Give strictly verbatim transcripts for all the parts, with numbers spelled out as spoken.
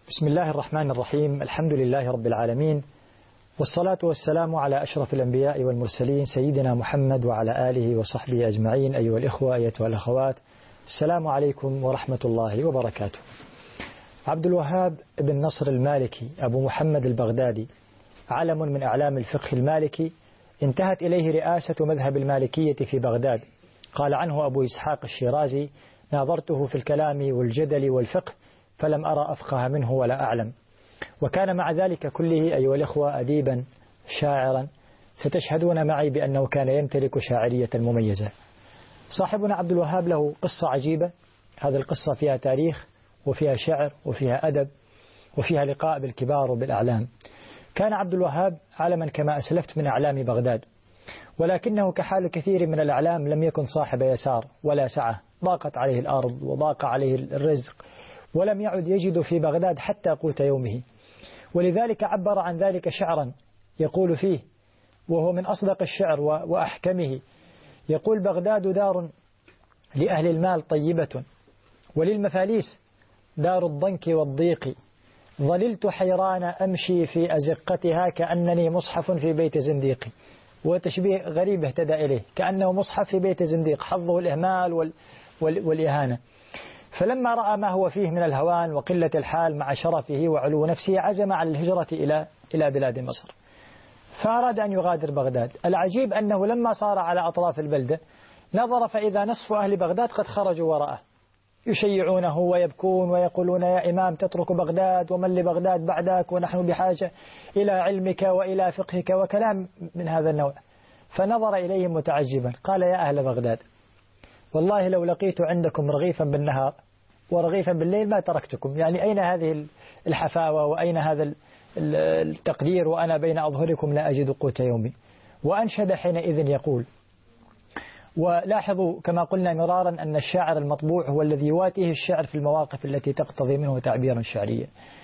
بسم الله الرحمن الرحيم. الحمد لله رب العالمين، والصلاة والسلام على أشرف الأنبياء والمرسلين سيدنا محمد وعلى آله وصحبه أجمعين. أيها الإخوة أيتها الأخوات، السلام عليكم ورحمة الله وبركاته. عبد الوهاب بن نصر المالكي أبو محمد البغدادي علم من أعلام الفقه المالكي، انتهت إليه رئاسة مذهب المالكية في بغداد. قال عنه أبو إسحاق الشيرازي: ناظرته في الكلام والجدل والفقه فلم أرى أفقه منه ولا أعلم. وكان مع ذلك كله أيها الإخوة أديبا شاعرا، ستشهدون معي بأنه كان يمتلك شاعرية مميزة. صاحبنا عبد الوهاب له قصة عجيبة، هذه القصة فيها تاريخ وفيها شعر وفيها أدب وفيها لقاء بالكبار وبالأعلام. كان عبد الوهاب علما كما أسلفت من أعلام بغداد، ولكنه كحال كثير من الأعلام لم يكن صاحب يسار ولا سعة، ضاقت عليه الأرض وضاق عليه الرزق، ولم يعد يجد في بغداد حتى قوت يومه. ولذلك عبر عن ذلك شعرا يقول فيه، وهو من أصدق الشعر وأحكمه، يقول: بغداد دار لأهل المال طيبة، وللمفاليس دار الضنك والضيق. ظللت حيران أمشي في أزقتها كأنني مصحف في بيت زنديق. وتشبيه غريب اهتدى إليه، كأنه مصحف في بيت زنديق، حظه الإهمال وال والإهانة. فلما رأى ما هو فيه من الهوان وقلة الحال مع شرفه وعلو نفسه، عزم على الهجرة إلى إلى بلاد مصر، فأراد أن يغادر بغداد. العجيب أنه لما صار على أطراف البلدة نظر فإذا نصف أهل بغداد قد خرجوا وراءه، يشيعونه ويبكون ويقولون: يا إمام تترك بغداد، ومن لبغداد بعدك، ونحن بحاجة إلى علمك وإلى فقهك، وكلام من هذا النوع. فنظر إليهم متعجبا، قال: يا أهل بغداد، والله لو لقيت عندكم رغيفا بالنهار ورغيفا بالليل ما تركتكم. يعني أين هذه الحفاوة وأين هذا التقدير وأنا بين أظهركم لا أجد قوت يومي. وأنشد حينئذ يقول. ولاحظوا كما قلنا مرارا أن الشاعر المطبوع هو الذي يواتيه الشعر في المواقف التي تقتضي منه تعبيرا شعريا.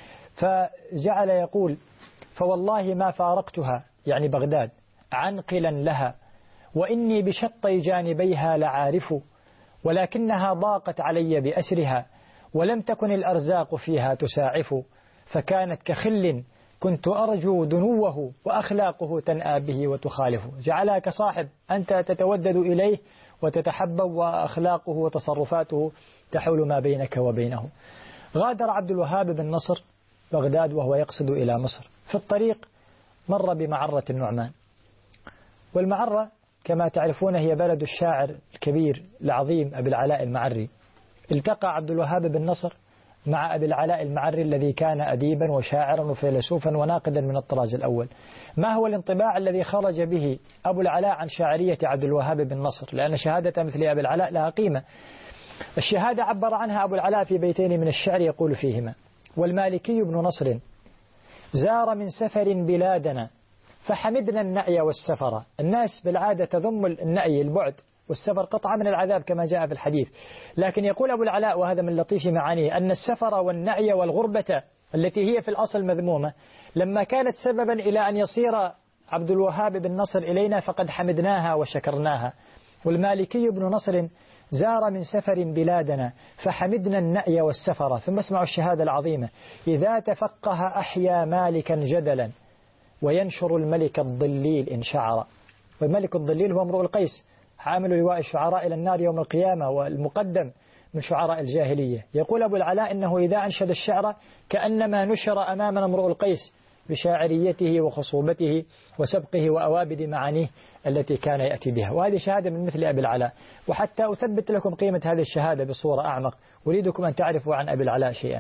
فجعل يقول: فوالله ما فارقتها، يعني بغداد، عنقلا لها، وإني بشطي جانبيها لعارف، ولكنها ضاقت علي بأسرها، ولم تكن الأرزاق فيها تساعف. فكانت كخل كنت أرجو دنوه، وأخلاقه تنأى به وتخالف. جعلها كصاحب أنت تتودد إليه وتتحبب، وأخلاقه وتصرفاته تحول ما بينك وبينه. غادر عبد الوهاب بن نصر بغداد وهو يقصد إلى مصر. في الطريق مر بمعرة النعمان، والمعرة كما تعرفون هي بلد الشاعر الكبير العظيم أبي العلاء المعري. التقى عبد الوهاب بن نصر مع أبي العلاء المعري الذي كان أديبا وشاعرا وفيلسوفا وناقدا من الطراز الأول. ما هو الانطباع الذي خرج به أبو العلاء عن شاعرية عبد الوهاب بن نصر؟ لأن شهادة مثل أبي العلاء لها قيمة. الشهادة عبر عنها أبو العلاء في بيتين من الشعر يقول فيهما: والمالكي بن نصر زار من سفر بلادنا فحمدنا النأي والسفر. الناس بالعادة تذم النأي البعد، والسفر قطعة من العذاب كما جاء في الحديث. لكن يقول أبو العلاء، وهذا من لطيف معانيه، أن السفر والنأي والغربة التي هي في الأصل مذمومة لما كانت سببا إلى أن يصير عبد الوهاب بن نصر إلينا فقد حمدناها وشكرناها. والمالكي بن نصر زار من سفر بلادنا فحمدنا النأي والسفر. ثم اسمعوا الشهادة العظيمة: إذا تفقه أحيا مالكا جدلا، وينشر الملك الضليل إن شعر. والملك الضليل هو امرؤ القيس، حامل لواء الشعراء إلى النار يوم القيامة، والمقدم من شعراء الجاهلية. يقول أبو العلاء إنه إذا أنشد الشعر كأنما نشر أمامنا امرؤ القيس بشاعريته وخصوبته وسبقه وأوابد معانيه التي كان يأتي بها. وهذه شهادة من مثل أبي العلاء. وحتى أثبت لكم قيمة هذه الشهادة بصورة أعمق أريدكم أن تعرفوا عن أبي العلاء شيئا.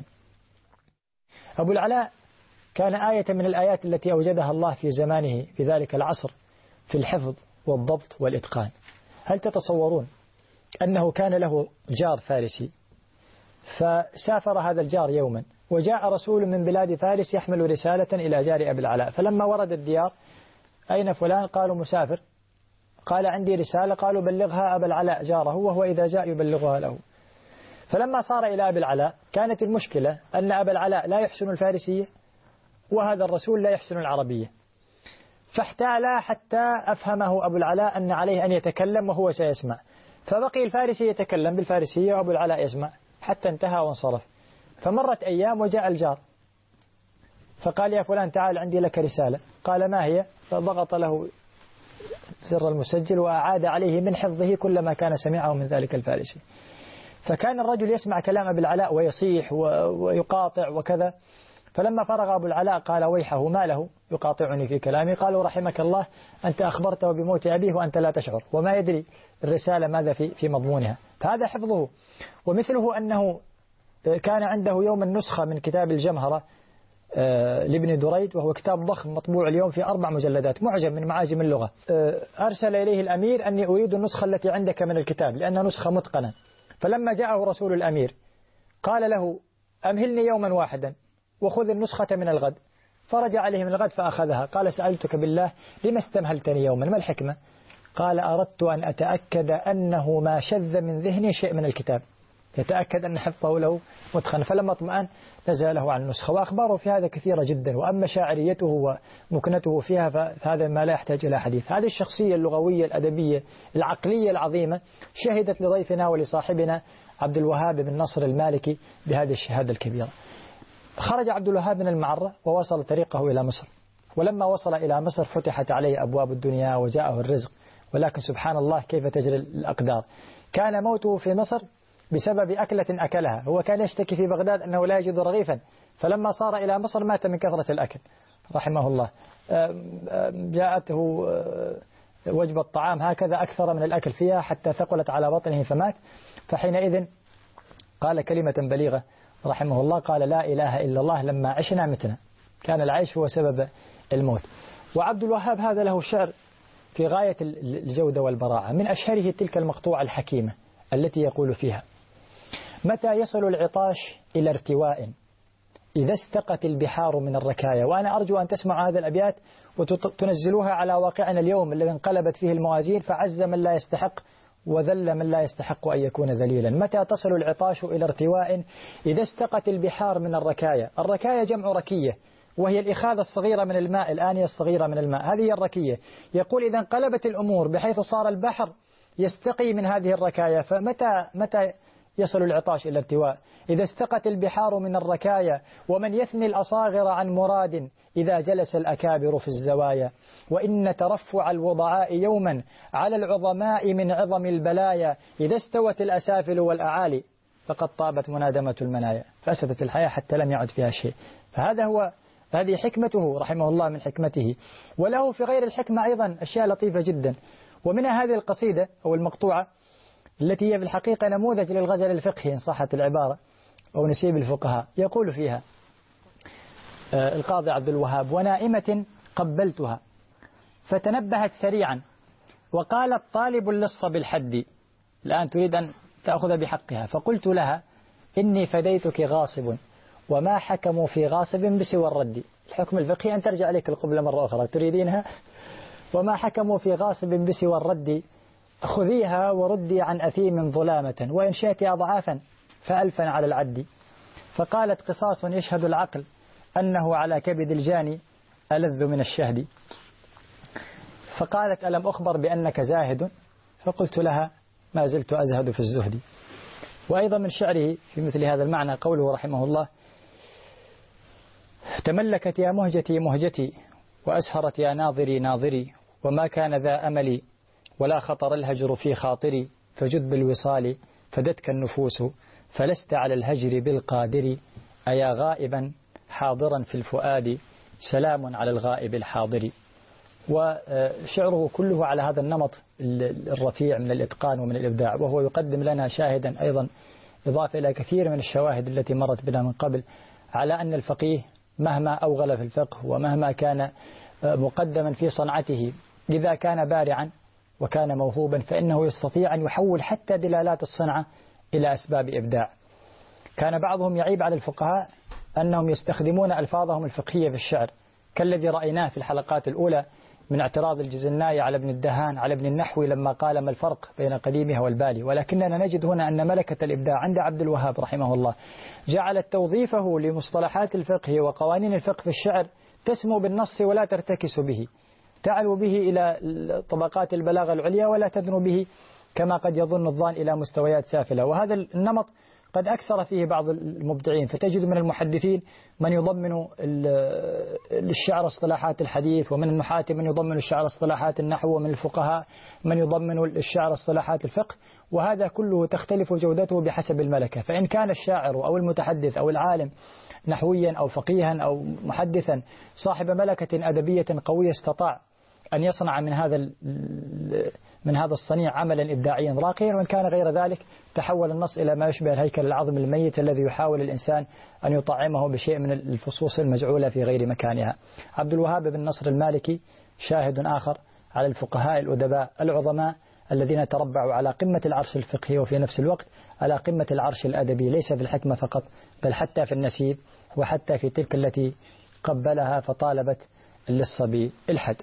أبو العلاء كان آية من الآيات التي أوجدها الله في زمانه في ذلك العصر في الحفظ والضبط والإتقان. هل تتصورون أنه كان له جار فارسي، فسافر هذا الجار يوما وجاء رسول من بلاد فارس يحمل رسالة إلى جار أبي العلاء، فلما ورد الديار: أين فلان؟ قالوا مسافر. قال: عندي رسالة. قالوا: بلغها أبا العلاء جاره، وهو إذا جاء يبلغها له. فلما صار إلى أبي العلاء كانت المشكلة أن أبا العلاء لا يحسن الفارسية، وهذا الرسول لا يحسن العربية، فاحتال حتى أفهمه أبو العلاء أن عليه أن يتكلم وهو سيسمع، فبقي الفارسي يتكلم بالفارسية وأبو العلاء يسمع حتى انتهى وانصرف. فمرت أيام وجاء الجار فقال يا فلان تعال عندي لك رسالة. قال ما هي؟ فضغط له زر المسجل وأعاد عليه من حفظه كل ما كان سمعه من ذلك الفارسي. فكان الرجل يسمع كلام أبي العلاء ويصيح ويقاطع وكذا. فلما فرغ أبو العلاء قال ويحه ما له يقاطعني في كلامي؟ قالوا رحمك الله أنت أخبرته بموت أبيه وأنت لا تشعر وما يدري الرسالة ماذا في في مضمونها. فهذا حفظه. ومثله أنه كان عنده يوم النسخة من كتاب الجمهرة لابن دريد، وهو كتاب ضخم مطبوع اليوم في أربع مجلدات معجم من معاجم اللغة. أرسل إليه الأمير أني أريد النسخة التي عندك من الكتاب لأنها نسخة متقنة. فلما جاءه رسول الأمير قال له أمهلني يوما واحدا وخذ النسخة من الغد. فرجع عليه من الغد فأخذها. قال سألتك بالله لما استمهلتني يوما، ما الحكمة؟ قال أردت أن أتأكد أنه ما شذ من ذهني شيء من الكتاب، يتأكد أن حفظه له متقن. فلما اطمأن نزله عن النسخة. وأخباره في هذا كثيرة جدا. وأما شاعريته ومكنته فيها فهذا ما لا يحتاج إلى حديث. هذه الشخصية اللغوية الأدبية العقلية العظيمة شهدت لضيفنا ولصاحبنا عبد الوهاب بن نصر المالكي بهذه الشهادة الكبيرة. خرج عبد الوهاب من المعرة ووصل طريقه إلى مصر. ولما وصل إلى مصر فتحت عليه أبواب الدنيا وجاءه الرزق. ولكن سبحان الله كيف تجري الأقدار. كان موته في مصر بسبب أكلة أكلها. هو كان يشتكي في بغداد أنه لا يجد رغيفا، فلما صار إلى مصر مات من كثرة الأكل رحمه الله. جاءته وجبة طعام هكذا أكثر من الأكل فيها حتى ثقلت على بطنه فمات. فحينئذ قال كلمة بليغة رحمه الله، قال لا إله إلا الله لما عشنا متنا. كان العيش هو سبب الموت. وعبد الوهاب هذا له شعر في غاية الجودة والبراعة. من أشهره تلك المقطوعة الحكيمة التي يقول فيها: متى يصل العطاش إلى ارتواء إذا استقت البحار من الركايا. وأنا أرجو أن تسمع هذا الأبيات وتنزلوها على واقعنا اليوم الذي انقلبت فيه الموازين، فعز من لا يستحق وذل من لا يستحق أن يكون ذليلا. متى تصل العطاش إلى ارتواء إذا استقت البحار من الركايا. الركايا جمع ركية، وهي الإخاذة الصغيرة من الماء، الآنية الصغيرة من الماء، هذه الركية. يقول إذا انقلبت الأمور بحيث صار البحر يستقي من هذه الركايا، فمتى متى يصل العطاش إلى الارتواء؟ إذا استقت البحار من الركايا ومن يثني الأصاغر عن مراد إذا جلس الأكابر في الزوايا. وإن ترفع الوضعاء يوما على العظماء من عظم البلايا إذا استوت الأسافل والأعالي فقد طابت منادمة المنايا. فأسدت الحياة حتى لم يعد فيها شيء. فهذا هو هذه حكمته رحمه الله من حكمته. وله في غير الحكمة أيضا أشياء لطيفة جدا. ومنها هذه القصيدة أو المقطوعة التي هي في الحقيقة نموذج للغزل الفقهي إن صحت العبارة أو نسيب الفقهاء. يقول فيها القاضي عبد الوهاب: ونائمة قبلتها فتنبهت سريعا وقالت طالب اللص بالحد، الآن تريد أن تأخذ بحقها. فقلت لها إني فديتك غاصب وما حكموا في غاصب بسوى الرد. الحكم الفقهي أن ترجع عليك القبلة مرة أخرى، تريدينها؟ وما حكموا في غاصب بسوى الرد خذيها وردي عن أثيم ظلامة وإن شئت أضعافا فألفا على العد. فقالت قصاص يشهد العقل أنه على كبد الجاني ألذ من الشهد. فقالت ألم أخبر بأنك زاهد؟ فقلت لها ما زلت أزهد في الزهد. وأيضا من شعره في مثل هذا المعنى قوله رحمه الله: تملكت يا مهجتي مهجتي وأسهرت يا ناظري ناظري وما كان ذا أملي ولا خطر الهجر في خاطري فجد بالوصال فدتك النفوس فلست على الهجر بالقادر أيا غائبا حاضرا في الفؤاد سلام على الغائب الحاضر. وشعره كله على هذا النمط الرفيع من الإتقان ومن الإبداع. وهو يقدم لنا شاهدا أيضا إضافة إلى كثير من الشواهد التي مرت بنا من قبل على أن الفقيه مهما أوغل في الفقه ومهما كان مقدما في صنعته إذا كان بارعا وكان موهوبا فإنه يستطيع أن يحول حتى دلالات الصنعة إلى أسباب إبداع. كان بعضهم يعيب على الفقهاء أنهم يستخدمون ألفاظهم الفقهية في الشعر كالذي رأيناه في الحلقات الأولى من اعتراض الجزناي على ابن الدهان على ابن النحوي لما قال ما الفرق بين قديمها والبالي. ولكننا نجد هنا أن ملكة الإبداع عند عبد الوهاب رحمه الله جعلت توظيفه لمصطلحات الفقه وقوانين الفقه في الشعر تسمو بالنص ولا ترتكس به، تعلو به إلى طبقات البلاغة العليا ولا تدنو به كما قد يظن الظان إلى مستويات سافلة. وهذا النمط قد أكثر فيه بعض المبدعين، فتجد من المحدثين من يضمن الشعر اصطلاحات الحديث، ومن النحاة من يضمن الشعر اصطلاحات النحو، ومن الفقهاء من يضمن الشعر اصطلاحات الفقه، وهذا كله تختلف جودته بحسب الملكة. فإن كان الشاعر أو المتحدث أو العالم نحويا أو فقيها أو محدثا صاحب ملكة أدبية قوية استطاع أن يصنع من هذا من هذا الصنيع عملا إبداعيا راقيا، وإن كان غير ذلك تحول النص إلى ما يشبه الهيكل العظمي الميت الذي يحاول الإنسان أن يطعمه بشيء من الفصوص المجعولة في غير مكانها. عبد الوهاب بن نصر المالكي شاهد آخر على الفقهاء الأدباء العظماء الذين تربعوا على قمة العرش الفقهي وفي نفس الوقت على قمة العرش الأدبي، ليس في الحكمة فقط بل حتى في النسيب، وحتى في تلك التي قبلها فطالبت للصبي الحد.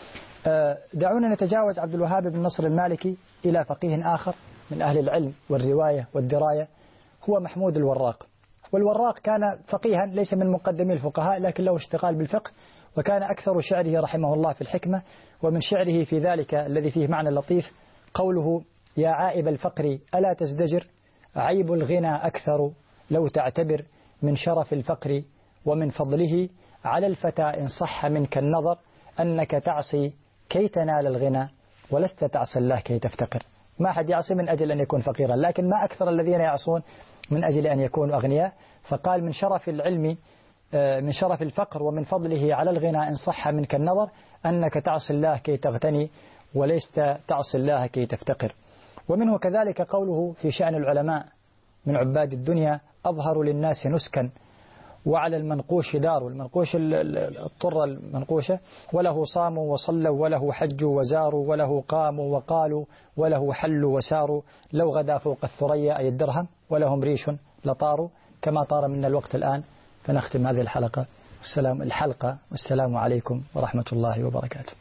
دعونا نتجاوز عبد الوهاب بن نصر المالكي إلى فقيه آخر من أهل العلم والرواية والدراية، هو محمود الوراق. والوراق كان فقيها ليس من مقدمي الفقهاء، لكن له اشتغال بالفقه، وكان أكثر شعره رحمه الله في الحكمة. ومن شعره في ذلك الذي فيه معنى لطيف قوله: يا عائب الفقر ألا تزدجر، عيب الغنى أكثر لو تعتبر، من شرف الفقر ومن فضله على الفتى إن صح منك النظر، أنك تعصي كي تنال الغنى ولست تعصي الله كي تفتقر. ما أحد يعصي من أجل أن يكون فقيرا، لكن ما أكثر الذين يعصون من أجل أن يكونوا أغنياء. فقال من شرف العلم من شرف الفقر ومن فضله على الغنى إن صح منك النظر، أنك تعصي الله كي تغتني ولست تعصي الله كي تفتقر. ومنه كذلك قوله في شأن العلماء من عباد الدنيا: أظهر للناس نسكا وعلى المنقوش دار. المنقوش الطرة المنقوشة: وله صاموا وصلوا وله حجوا وزاروا وله قاموا وقالوا وله حلوا وساروا، لو غدا فوق الثريا أي الدرهم ولهم ريش لطاروا. كما طار منا الوقت الآن، فنختم هذه الحلقة والسلام الحلقة والسلام عليكم ورحمة الله وبركاته.